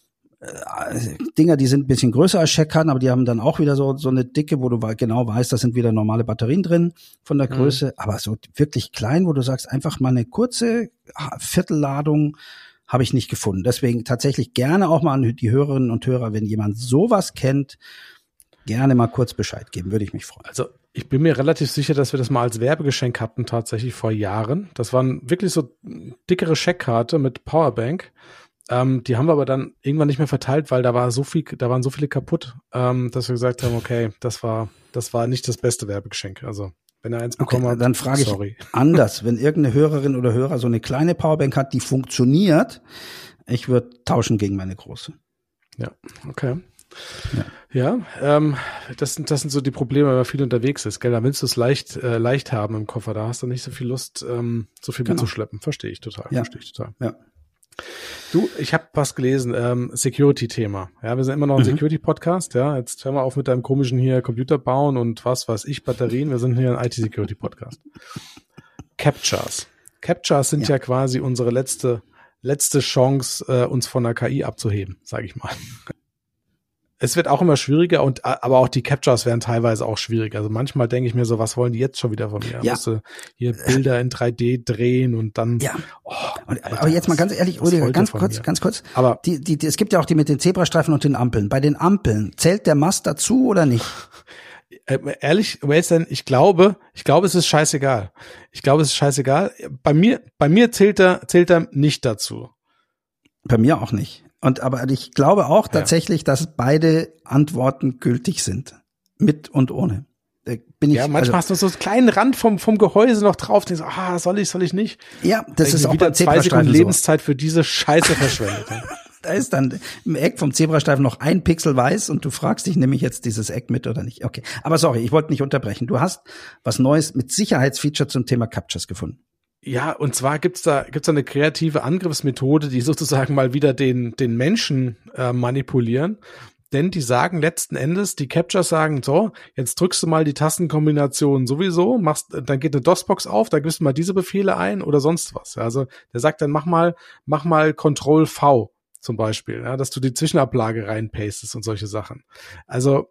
Dinger, die sind ein bisschen größer als Scheckkarten, aber die haben dann auch wieder so eine Dicke, wo du genau weißt, da sind wieder normale Batterien drin von der Größe. Aber so wirklich klein, wo du sagst, einfach mal eine kurze Viertelladung, habe ich nicht gefunden. Deswegen tatsächlich gerne auch mal an die Hörerinnen und Hörer, wenn jemand sowas kennt, gerne mal kurz Bescheid geben, würde ich mich freuen. Also ich bin mir relativ sicher, dass wir das mal als Werbegeschenk hatten, tatsächlich vor Jahren. Das waren wirklich so dickere Scheckkarte mit Powerbank. Die haben wir aber dann irgendwann nicht mehr verteilt, weil da waren so viele kaputt, dass wir gesagt haben, okay, das war nicht das beste Werbegeschenk. Also wenn er eins bekommen hat, dann frage ich anders. Wenn irgendeine Hörerin oder Hörer so eine kleine Powerbank hat, die funktioniert, ich würde tauschen gegen meine große. Ja, okay. Ja, das sind so die Probleme, wenn man viel unterwegs ist, gell? Da willst du es leicht haben im Koffer, da hast du nicht so viel Lust, so viel mitzuschleppen. Verstehe ich total. Ja. Ja. Du, ich habe was gelesen, Security-Thema. Ja, wir sind immer noch ein Security-Podcast, ja. Jetzt hör mal auf mit deinem komischen hier Computer bauen und was weiß ich, Batterien. Wir sind hier ein IT-Security-Podcast. Captchas. Captchas sind ja quasi unsere letzte Chance, uns von der KI abzuheben, sage ich mal. Es wird auch immer schwieriger aber auch die Captchas werden teilweise auch schwieriger. Also manchmal denke ich mir so, was wollen die jetzt schon wieder von mir? Ja. Musst du hier Bilder in 3D drehen und dann. Ja. Alter, aber jetzt mal ganz ehrlich, Rüdiger, ganz kurz. Aber es gibt ja auch die mit den Zebrastreifen und den Ampeln. Bei den Ampeln zählt der Mast dazu oder nicht? Ehrlich, ich glaube, es ist scheißegal. Bei mir zählt er nicht dazu. Bei mir auch nicht. Aber ich glaube auch tatsächlich, dass beide Antworten gültig sind. Mit und ohne. Manchmal hast du so einen kleinen Rand vom Gehäuse noch drauf, denkst soll ich nicht? Ja, das ist auch wieder 2 Sekunden Lebenszeit für diese Scheiße verschwendet. Da ist dann im Eck vom Zebrastreifen noch ein Pixel weiß und du fragst dich, nehme ich jetzt dieses Eck mit oder nicht? Okay. Aber sorry, ich wollte nicht unterbrechen. Du hast was Neues mit Sicherheitsfeature zum Thema Captchas gefunden. Ja, und zwar gibt's da eine kreative Angriffsmethode, die sozusagen mal wieder den Menschen manipulieren. Denn die sagen letzten Endes, die Captchas sagen, so, jetzt drückst du mal die Tastenkombination sowieso, dann geht eine DOS-Box auf, da gibst du mal diese Befehle ein oder sonst was. Also der sagt dann, mach mal Ctrl-V zum Beispiel, ja, dass du die Zwischenablage reinpastest und solche Sachen. Also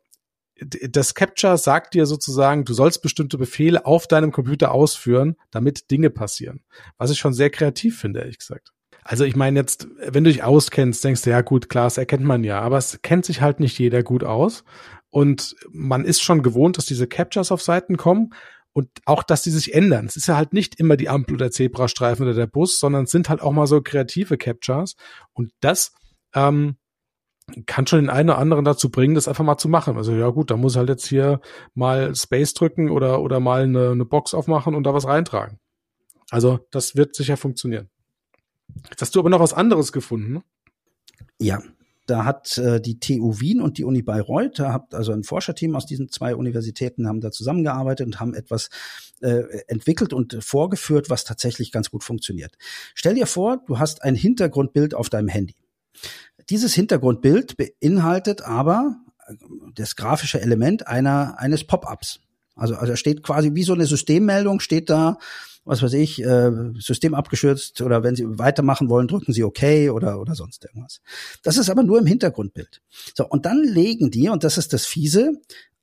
das Captcha sagt dir sozusagen, du sollst bestimmte Befehle auf deinem Computer ausführen, damit Dinge passieren. Was ich schon sehr kreativ finde, ehrlich gesagt. Also ich meine jetzt, wenn du dich auskennst, denkst du, ja gut, klar, das erkennt man ja, aber es kennt sich halt nicht jeder gut aus und man ist schon gewohnt, dass diese Captchas auf Seiten kommen und auch, dass die sich ändern. Es ist ja halt nicht immer die Ampel oder der Zebrastreifen oder der Bus, sondern es sind halt auch mal so kreative Captchas und das kann schon den einen oder anderen dazu bringen, das einfach mal zu machen. Also ja gut, da muss halt jetzt hier mal Space drücken oder mal eine Box aufmachen und da was reintragen. Also das wird sicher funktionieren. Jetzt hast du aber noch was anderes gefunden, ne? Ja, da hat die TU Wien und die Uni Bayreuth, da hat also ein Forscherteam aus diesen 2 Universitäten haben da zusammengearbeitet und haben etwas entwickelt und vorgeführt, was tatsächlich ganz gut funktioniert. Stell dir vor, du hast ein Hintergrundbild auf deinem Handy. Dieses Hintergrundbild beinhaltet aber das grafische Element eines Pop-ups. Also steht quasi wie so eine Systemmeldung, steht da, was weiß ich, System abgestürzt oder wenn Sie weitermachen wollen, drücken Sie OK oder sonst irgendwas. Das ist aber nur im Hintergrundbild. So, und dann legen die, und das ist das Fiese,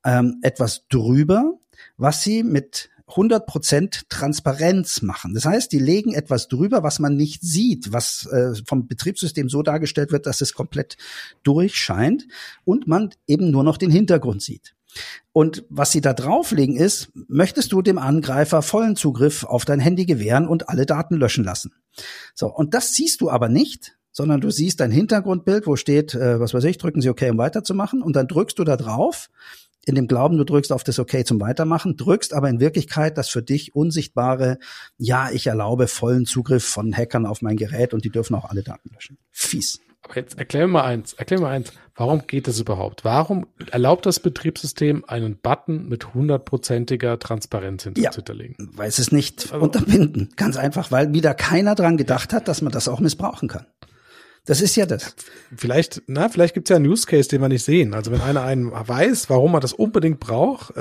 etwas drüber, was sie mit 100% Transparenz machen. Das heißt, die legen etwas drüber, was man nicht sieht, was vom Betriebssystem so dargestellt wird, dass es komplett durchscheint und man eben nur noch den Hintergrund sieht. Und was sie da drauflegen ist, möchtest du dem Angreifer vollen Zugriff auf dein Handy gewähren und alle Daten löschen lassen. So, und das siehst du aber nicht, sondern du siehst ein Hintergrundbild, wo steht, was weiß ich, drücken Sie OK, um weiterzumachen, und dann drückst du da drauf, in dem Glauben, du drückst auf das OK zum Weitermachen, drückst aber in Wirklichkeit das für dich unsichtbare, ja, ich erlaube vollen Zugriff von Hackern auf mein Gerät und die dürfen auch alle Daten löschen. Fies. Aber jetzt erklär mir mal eins. Warum geht das überhaupt? Warum erlaubt das Betriebssystem einen Button mit 100%iger Transparenz hinterzulegen? Ja, weil es nicht unterbinden. Ganz einfach, weil wieder keiner dran gedacht hat, dass man das auch missbrauchen kann. Das ist ja das. Vielleicht gibt's ja einen Use Case, den wir nicht sehen. Also wenn einer einen weiß, warum man das unbedingt braucht,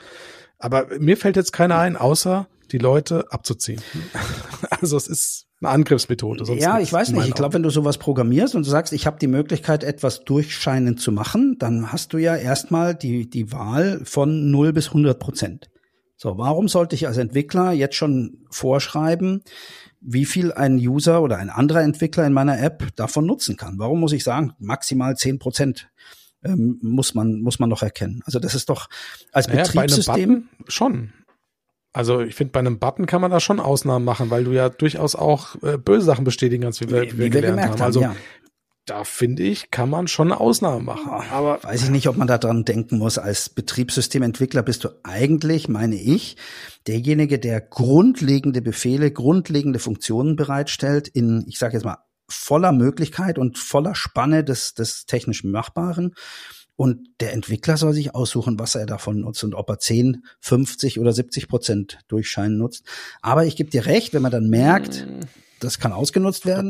aber mir fällt jetzt keiner ein, außer die Leute abzuziehen. Also es ist eine Angriffsmethode. Sonst ja, ich weiß nicht. Ich glaube, wenn du sowas programmierst und du sagst, ich habe die Möglichkeit, etwas durchscheinend zu machen, dann hast du ja erstmal die Wahl von 0 bis 100%. So, warum sollte ich als Entwickler jetzt schon vorschreiben, wie viel ein User oder ein anderer Entwickler in meiner App davon nutzen kann? Warum muss ich sagen, maximal 10% muss man noch erkennen? Also das ist doch als Betriebssystem bei einem Button schon. Also ich finde, bei einem Button kann man da schon Ausnahmen machen, weil du ja durchaus auch böse Sachen bestätigen kannst, wie wir gelernt haben. Also ja. Da finde ich, kann man schon eine Ausnahme machen. Aber weiß ich nicht, ob man da dran denken muss. Als Betriebssystementwickler bist du eigentlich, meine ich, derjenige, der grundlegende Befehle, grundlegende Funktionen bereitstellt in, ich sage jetzt mal, voller Möglichkeit und voller Spanne des technisch Machbaren. Und der Entwickler soll sich aussuchen, was er davon nutzt und ob er 10, 50 oder 70% Durchscheinen nutzt. Aber ich gebe dir recht, wenn man dann merkt, das kann ausgenutzt werden,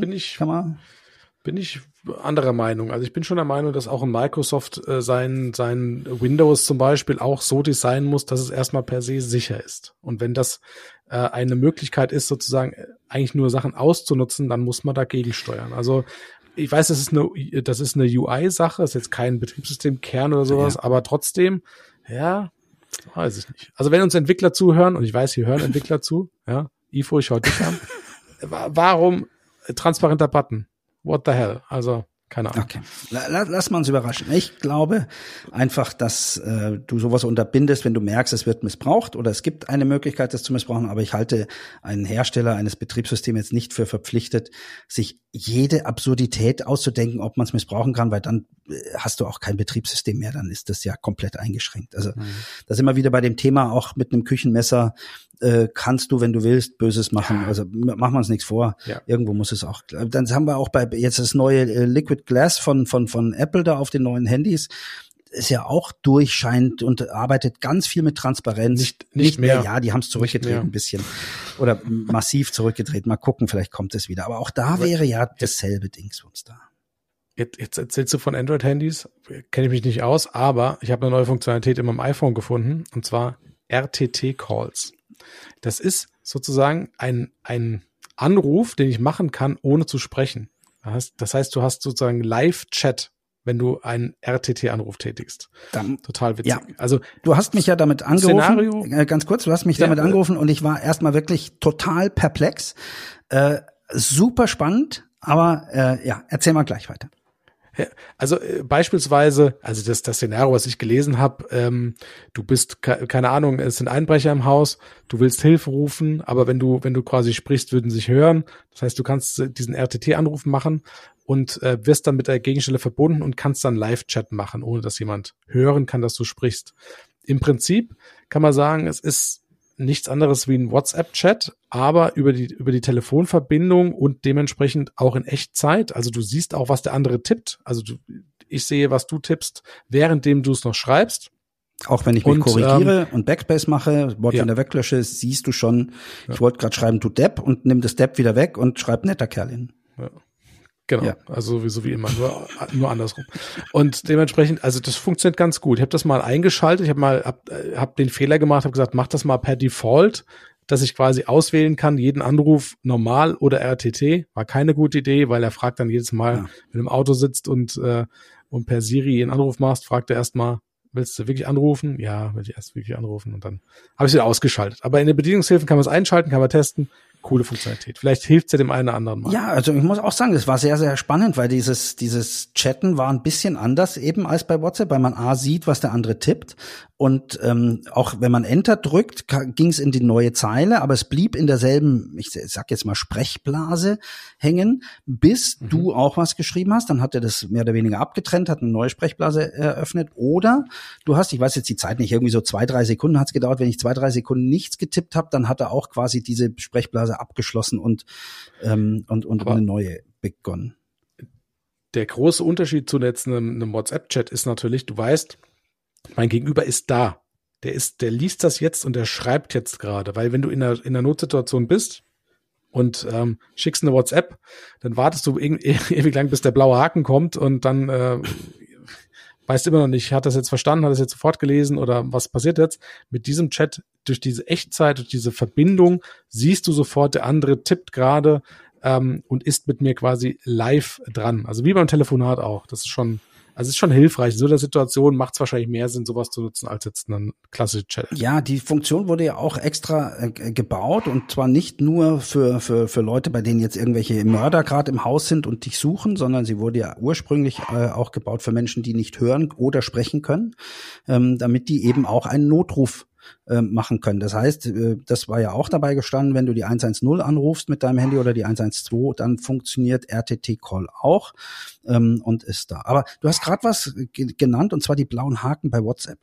bin ich anderer Meinung. Also ich bin schon der Meinung, dass auch ein Microsoft sein Windows zum Beispiel auch so designen muss, dass es erstmal per se sicher ist. Und wenn das eine Möglichkeit ist, sozusagen eigentlich nur Sachen auszunutzen, dann muss man dagegen steuern. Also ich weiß, das ist eine UI-Sache, ist jetzt kein Betriebssystemkern oder sowas, aber trotzdem, ja, weiß ich nicht. Also wenn uns Entwickler zuhören, und ich weiß, hier hören Entwickler zu, ja, Ifo, ich schau dich an, warum transparenter Button? What the hell? Also, keine Ahnung. Okay, lass mal uns überraschen. Ich glaube einfach, dass du sowas unterbindest, wenn du merkst, es wird missbraucht oder es gibt eine Möglichkeit, das zu missbrauchen. Aber ich halte einen Hersteller eines Betriebssystems jetzt nicht für verpflichtet, sich jede Absurdität auszudenken, ob man es missbrauchen kann, weil dann hast du auch kein Betriebssystem mehr, dann ist das ja komplett eingeschränkt. Also da sind wir wieder bei dem Thema auch mit einem Küchenmesser, kannst du, wenn du willst, Böses machen. Ja. Also machen wir uns nichts vor. Ja. Irgendwo muss es auch. Dann haben wir auch bei jetzt das neue Liquid Glass von Apple da auf den neuen Handys. Ist ja auch durchscheinend und arbeitet ganz viel mit Transparenz. Nicht mehr. Ja, die haben es zurückgedreht ein bisschen. Oder massiv zurückgedreht. Mal gucken, vielleicht kommt es wieder. Aber auch da wäre ja dasselbe Dingsbums da. Jetzt erzählst du von Android-Handys, kenne ich mich nicht aus, aber ich habe eine neue Funktionalität in meinem iPhone gefunden, und zwar RTT-Calls. Das ist sozusagen ein Anruf, den ich machen kann, ohne zu sprechen. Das heißt, du hast sozusagen Live-Chat, wenn du einen RTT-Anruf tätigst. Total witzig. Ja, also du hast mich ja damit angerufen. Szenario. Ganz kurz, du hast mich damit angerufen und ich war erstmal wirklich total perplex. Super spannend, aber erzähl mal gleich weiter. Ja, also beispielsweise, also das Szenario, was ich gelesen habe, du bist, keine Ahnung, es sind Einbrecher im Haus, du willst Hilfe rufen, aber wenn du quasi sprichst, würden sie sich hören. Das heißt, du kannst diesen RTT-Anruf machen und wirst dann mit der Gegenstelle verbunden und kannst dann Live-Chat machen, ohne dass jemand hören kann, dass du sprichst. Im Prinzip kann man sagen, es ist nichts anderes wie ein WhatsApp-Chat, aber über die Telefonverbindung und dementsprechend auch in Echtzeit. Also du siehst auch, was der andere tippt. Also ich sehe, was du tippst, währenddem du es noch schreibst. Auch wenn ich mich korrigiere und Backspace mache, Wort wieder weglösche, siehst du schon, ich wollte gerade schreiben, du Depp, und nimm das Depp wieder weg und schreib netter Kerl hin. Ja. Genau, also sowieso wie immer, nur andersrum. Und dementsprechend, also das funktioniert ganz gut. Ich habe das mal eingeschaltet, ich hab den Fehler gemacht, habe gesagt, mach das mal per Default, dass ich quasi auswählen kann, jeden Anruf normal oder RTT. War keine gute Idee, weil er fragt dann jedes Mal, wenn du im Auto sitzt und per Siri einen Anruf machst, fragt er erstmal, willst du wirklich anrufen? Ja, will ich erst wirklich anrufen, und dann habe ich es wieder ausgeschaltet. Aber in den Bedienungshilfen kann man es einschalten, kann man testen. Coole Funktionalität. Vielleicht hilft es ja dem einen oder anderen mal. Ja, also ich muss auch sagen, das war sehr, sehr spannend, weil dieses Chatten war ein bisschen anders eben als bei WhatsApp, weil man sieht, was der andere tippt. Und auch wenn man Enter drückt, ging es in die neue Zeile, aber es blieb in derselben, ich sag jetzt mal Sprechblase hängen, bis du auch was geschrieben hast. Dann hat er das mehr oder weniger abgetrennt, hat eine neue Sprechblase eröffnet. Oder du hast, ich weiß jetzt die Zeit nicht, irgendwie so 2-3 Sekunden hat es gedauert. Wenn ich 2-3 Sekunden nichts getippt habe, dann hat er auch quasi diese Sprechblase abgeschlossen und eine neue begonnen. Der große Unterschied zu jetzt einem WhatsApp-Chat ist natürlich, du weißt, mein Gegenüber ist da. Der liest das jetzt und der schreibt jetzt gerade, weil wenn du in einer Notsituation bist und schickst eine WhatsApp, dann wartest du ewig lang, bis der blaue Haken kommt, und dann weißt immer noch nicht, hat das jetzt verstanden, hat das jetzt sofort gelesen oder was passiert jetzt? Mit diesem Chat, durch diese Echtzeit, durch diese Verbindung, siehst du sofort, der andere tippt gerade und ist mit mir quasi live dran. Also wie beim Telefonat auch. Das ist schon hilfreich. In so einer Situation macht es wahrscheinlich mehr Sinn, sowas zu nutzen, als jetzt einen klassischen Chat. Ja, die Funktion wurde ja auch extra gebaut, und zwar nicht nur für Leute, bei denen jetzt irgendwelche Mörder gerade im Haus sind und dich suchen, sondern sie wurde ja ursprünglich auch gebaut für Menschen, die nicht hören oder sprechen können, damit die eben auch einen Notruf machen können. Das heißt, das war ja auch dabei gestanden, wenn du die 110 anrufst mit deinem Handy oder die 112, dann funktioniert RTT-Call auch und ist da. Aber du hast gerade was genannt, und zwar die blauen Haken bei WhatsApp.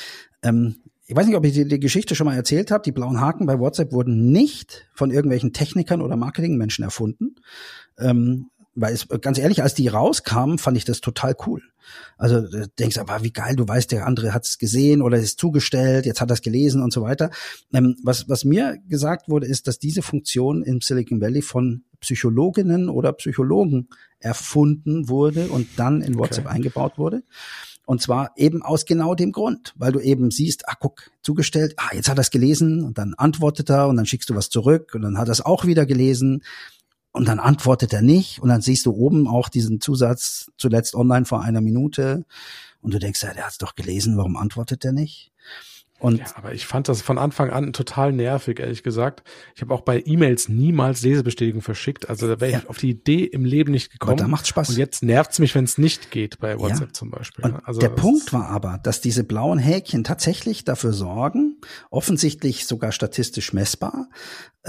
Ich weiß nicht, ob ich dir die Geschichte schon mal erzählt habe. Die blauen Haken bei WhatsApp wurden nicht von irgendwelchen Technikern oder Marketingmenschen erfunden. Weil es, ganz ehrlich, als die rauskamen, fand ich das total cool. Also du denkst, aber wie geil, du weißt, der andere hat es gesehen oder ist zugestellt, jetzt hat er es gelesen und so weiter. Was mir gesagt wurde, ist, dass diese Funktion im Silicon Valley von Psychologinnen oder Psychologen erfunden wurde und dann in WhatsApp eingebaut wurde. Und zwar eben aus genau dem Grund, weil du eben siehst, guck, zugestellt, jetzt hat er es gelesen, und dann antwortet er und dann schickst du was zurück und dann hat er es auch wieder gelesen. Und dann antwortet er nicht, und dann siehst du oben auch diesen Zusatz, zuletzt online vor 1 Minute, und du denkst, der hat es doch gelesen, warum antwortet er nicht? Und ja, aber ich fand das von Anfang an total nervig, ehrlich gesagt. Ich habe auch bei E-Mails niemals Lesebestätigung verschickt, also da wäre ich auf die Idee im Leben nicht gekommen. Aber da macht's Spaß. Und jetzt nervt's mich, wenn es nicht geht, bei WhatsApp zum Beispiel. Und also der Punkt war aber, dass diese blauen Häkchen tatsächlich dafür sorgen, offensichtlich sogar statistisch messbar,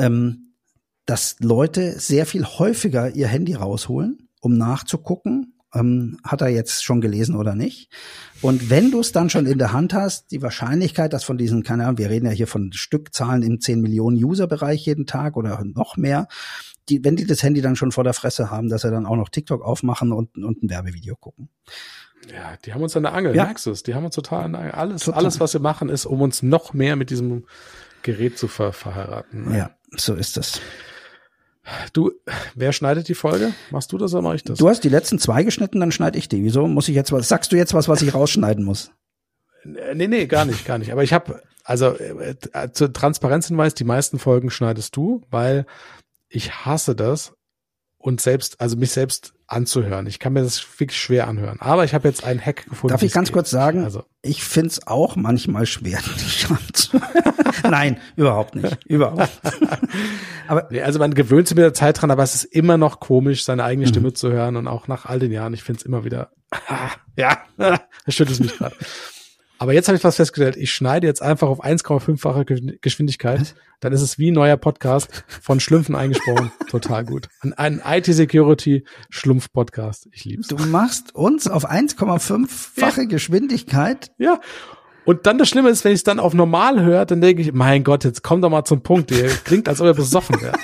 dass Leute sehr viel häufiger ihr Handy rausholen, um nachzugucken, hat er jetzt schon gelesen oder nicht. Und wenn du es dann schon in der Hand hast, die Wahrscheinlichkeit, dass von diesen, keine Ahnung, wir reden ja hier von Stückzahlen im 10 Millionen User-Bereich jeden Tag oder noch mehr, wenn die das Handy dann schon vor der Fresse haben, dass sie dann auch noch TikTok aufmachen und ein Werbevideo gucken. Ja, die haben uns an der Angel, merkst du es? Die haben uns total an der Angel. Alles, was wir machen, ist, um uns noch mehr mit diesem Gerät zu verheiraten. Ja, so ist es. Du, wer schneidet die Folge? Machst du das oder mache ich das? Du hast die letzten 2 geschnitten, dann schneide ich die. Wieso muss ich jetzt was? Sagst du jetzt was ich rausschneiden muss? Nee, gar nicht. Aber ich habe, also zur Transparenzhinweis, die meisten Folgen schneidest du, weil ich hasse das und mich selbst anzuhören. Ich kann mir das wirklich schwer anhören. Aber ich habe jetzt einen Hack gefunden. Darf ich ganz kurz sagen, ich find's auch manchmal schwer, dich anzuhören. Nein, überhaupt nicht. Aber also man gewöhnt sich mit der Zeit dran, aber es ist immer noch komisch, seine eigene Stimme zu hören und auch nach all den Jahren. Ich find's immer wieder, das schüttelt mich gerade. Aber jetzt habe ich was festgestellt. Ich schneide jetzt einfach auf 1,5-fache Geschwindigkeit. Dann ist es wie ein neuer Podcast von Schlümpfen eingesprochen. Total gut. Ein IT-Security-Schlumpf-Podcast. Ich lieb's. Du machst uns auf 1,5-fache Geschwindigkeit? Ja. Und dann das Schlimme ist, wenn ich es dann auf normal höre, dann denke ich, mein Gott, jetzt komm doch mal zum Punkt. Ihr klingt, als ob ihr besoffen wärt.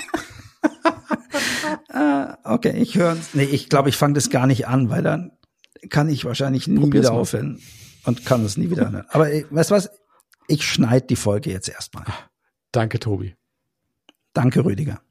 Okay, ich höre. Nee, ich glaube, ich fange das gar nicht an, weil dann kann ich wahrscheinlich nie wieder aufhören. Und kann es nie wieder hören. Aber weißt du was? Ich schneide die Folge jetzt erstmal. Danke, Tobi. Danke, Rüdiger.